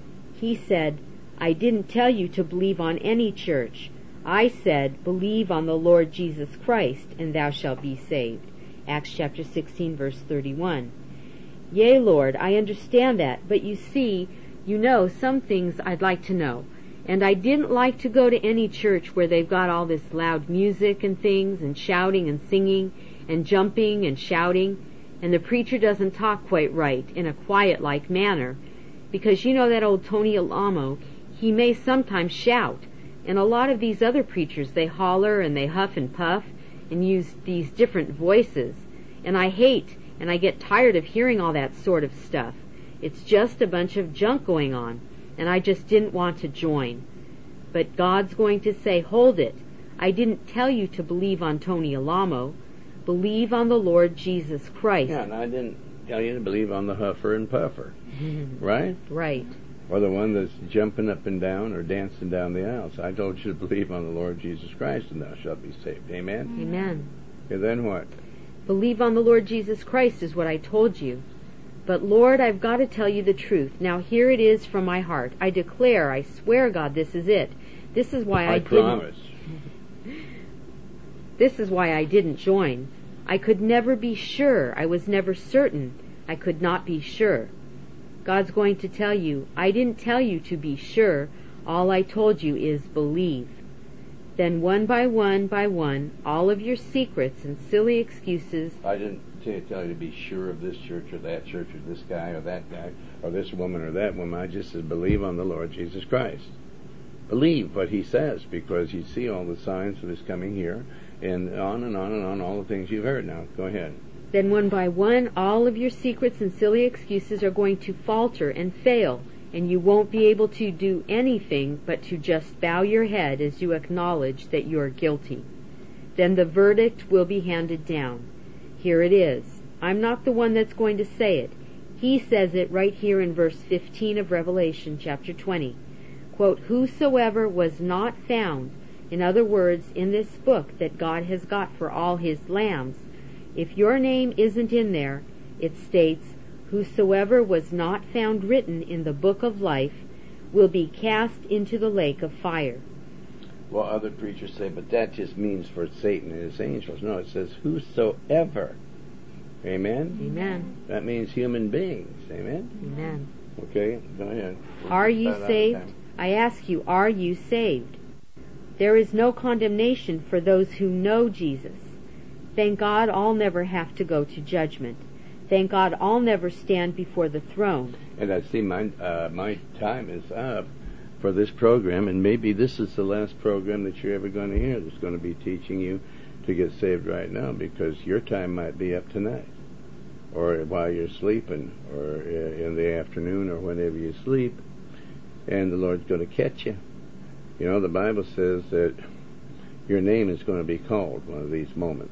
He said, I didn't tell you to believe on any church. I said, believe on the Lord Jesus Christ, and thou shalt be saved. Acts chapter sixteen, verse thirty-one. Yea, Lord, I understand that, but you see, you know, some things I'd like to know. And I didn't like to go to any church where they've got all this loud music and things, and shouting and singing, and jumping and shouting, and the preacher doesn't talk quite right, in a quiet-like manner, because you know that old Tony Alamo, he may sometimes shout, and a lot of these other preachers, they holler and they huff and puff, and use these different voices, and I hate and I get tired of hearing all that sort of stuff. It's just a bunch of junk going on, and I just didn't want to join. But God's going to say, hold it. I didn't tell you to believe on Tony Alamo. Believe on the Lord Jesus Christ. Yeah, and I didn't tell you to believe on the huffer and puffer, right? Right. Or the one that's jumping up and down or dancing down the aisles. I told you to believe on the Lord Jesus Christ, and thou shalt be saved. Amen? Amen. And then what? Believe on the Lord Jesus Christ is what I told you. But Lord, I've got to tell you the truth. Now here it is from my heart. I declare, I swear, God, this is it. This is why I, I didn't. promise. This is why I didn't join. I could never be sure. I was never certain. I could not be sure. God's going to tell you, I didn't tell you to be sure. All I told you is believe. Then one by one by one, all of your secrets and silly excuses. I didn't t- tell you to be sure of this church or that church or this guy or that guy or this woman or that woman. I just said believe on the Lord Jesus Christ. Believe what he says, because you see all the signs of his coming here, and on and on and on, all the things you've heard. Now, go ahead. Then one by one, all of your secrets and silly excuses are going to falter and fail, and you won't be able to do anything but to just bow your head as you acknowledge that you are guilty. Then the verdict will be handed down. Here it is. I'm not the one that's going to say it. He says it right here in verse fifteen of Revelation chapter twenty. Quote, whosoever was not found, in other words, in this book that God has got for all his lambs, if your name isn't in there, it states, whosoever was not found written in the book of life will be cast into the lake of fire. Well, other preachers say, but that just means for Satan and his angels. No, it says whosoever. Amen? Amen. That means human beings. Amen? Amen. Okay, go ahead. We'll Are you start out saved? time. I ask you, are you saved? There is no condemnation for those who know Jesus. Thank God I'll never have to go to judgment. Thank God I'll never stand before the throne. And I see my uh, my time is up for this program, and maybe this is the last program that you're ever going to hear that's going to be teaching you to get saved right now, because your time might be up tonight, or while you're sleeping, or in the afternoon, or whenever you sleep, and the Lord's going to catch you. You know, the Bible says that your name is going to be called one of these moments.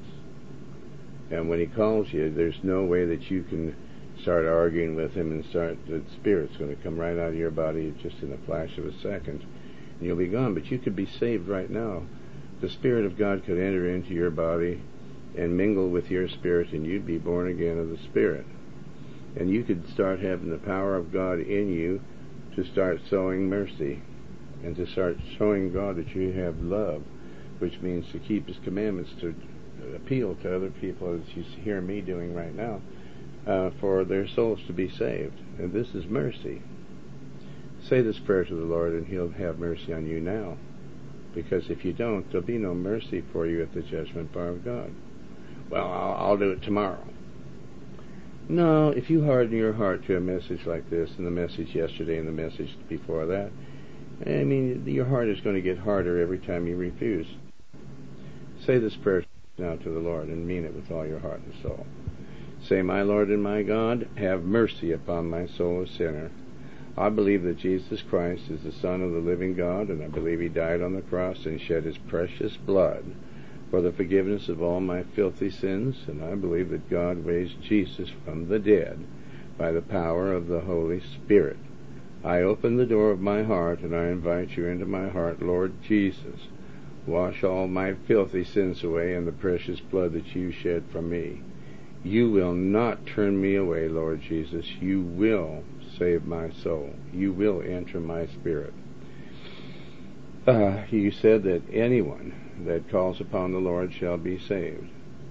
And when he calls you, there's no way that you can start arguing with him and start, the Spirit's going to come right out of your body just in a flash of a second, and you'll be gone. But you could be saved right now. The Spirit of God could enter into your body and mingle with your spirit, and you'd be born again of the Spirit. And you could start having the power of God in you to start sowing mercy and to start showing God that you have love, which means to keep his commandments, to appeal to other people, as you hear me doing right now, uh, for their souls to be saved. And this is mercy. Say this prayer to the Lord, and He'll have mercy on you now. Because if you don't, there'll be no mercy for you at the judgment bar of God. Well, I'll, I'll do it tomorrow. No, if you harden your heart to a message like this, and the message yesterday and the message before that, I mean, your heart is going to get harder every time you refuse. Say this prayer now to the Lord, and mean it with all your heart and soul. Say, my Lord and my God, have mercy upon my soul a sinner. I believe that Jesus Christ is the Son of the living God, and I believe He died on the cross and shed His precious blood for the forgiveness of all my filthy sins, and I believe that God raised Jesus from the dead by the power of the Holy Spirit. I open the door of my heart, and I invite you into my heart, Lord Jesus. Wash all my filthy sins away in the precious blood that you shed for me. You will not turn me away, Lord Jesus. You will save my soul. You will enter my spirit. Uh, you said that anyone that calls upon the Lord shall be saved.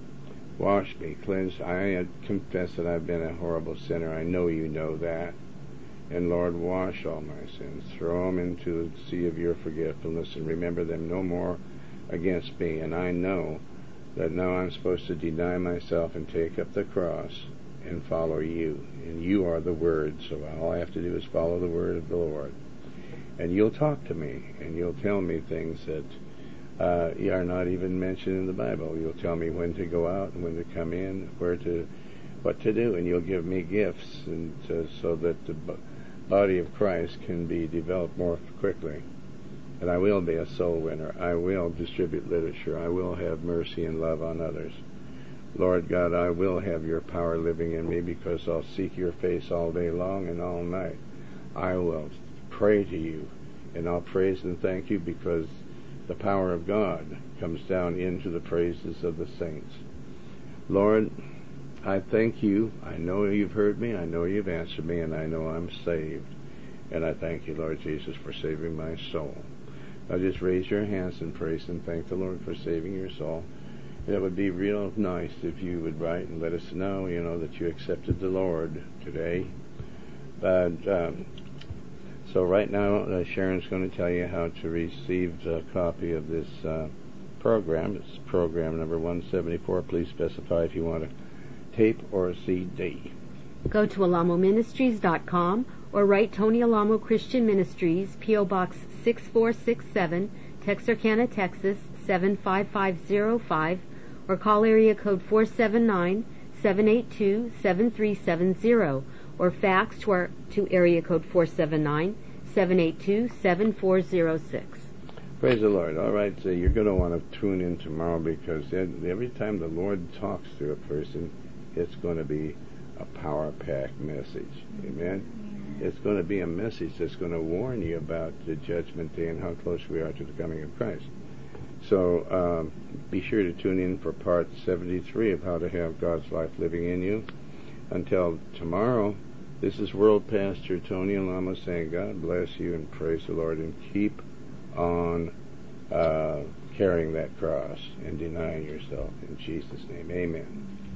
Wash me, cleanse. I confess that I've been a horrible sinner. I know you know that. And Lord, wash all my sins. Throw them into the sea of your forgetfulness and remember them no more against me. And I know that now I'm supposed to deny myself and take up the cross and follow you. And you are the Word, so all I have to do is follow the Word of the Lord. And you'll talk to me, and you'll tell me things that uh, are not even mentioned in the Bible. You'll tell me when to go out and when to come in, where to, what to do, and you'll give me gifts, and uh, so that the b- body of Christ can be developed more quickly. And I will be a soul winner. I will distribute literature. I will have mercy and love on others. Lord God, I will have your power living in me because I'll seek your face all day long and all night. I will pray to you, and I'll praise and thank you because the power of God comes down into the praises of the saints. Lord, I thank you. I know you've heard me. I know you've answered me, and I know I'm saved. And I thank you, Lord Jesus, for saving my soul. Now just raise your hands and praise and thank the Lord for saving your soul. It would be real nice if you would write and let us know, you know, that you accepted the Lord today. But um, so right now, uh, Sharon's going to tell you how to receive a copy of this uh, program. It's program number one seventy-four. Please specify if you want a tape or a C D. Go to alamo ministries dot com or write Tony Alamo Christian Ministries, P O Box six four six seven, Texarkana, Texas seven five five zero five, or call area code four seven nine, seven eight two, seven three seven zero, or fax to, our, to area code four seven nine, seven eight two, seven four zero six. Praise the Lord. All right, so you're going to want to tune in tomorrow because every time the Lord talks to a person, it's going to be a power-packed message. Amen? It's going to be a message that's going to warn you about the judgment day and how close we are to the coming of Christ. So um, be sure to tune in for part seventy-three of How to Have God's Life Living in You. Until tomorrow, this is World Pastor Tony Alamo saying God bless you and praise the Lord, and keep on uh, carrying that cross and denying yourself. In Jesus' name, amen.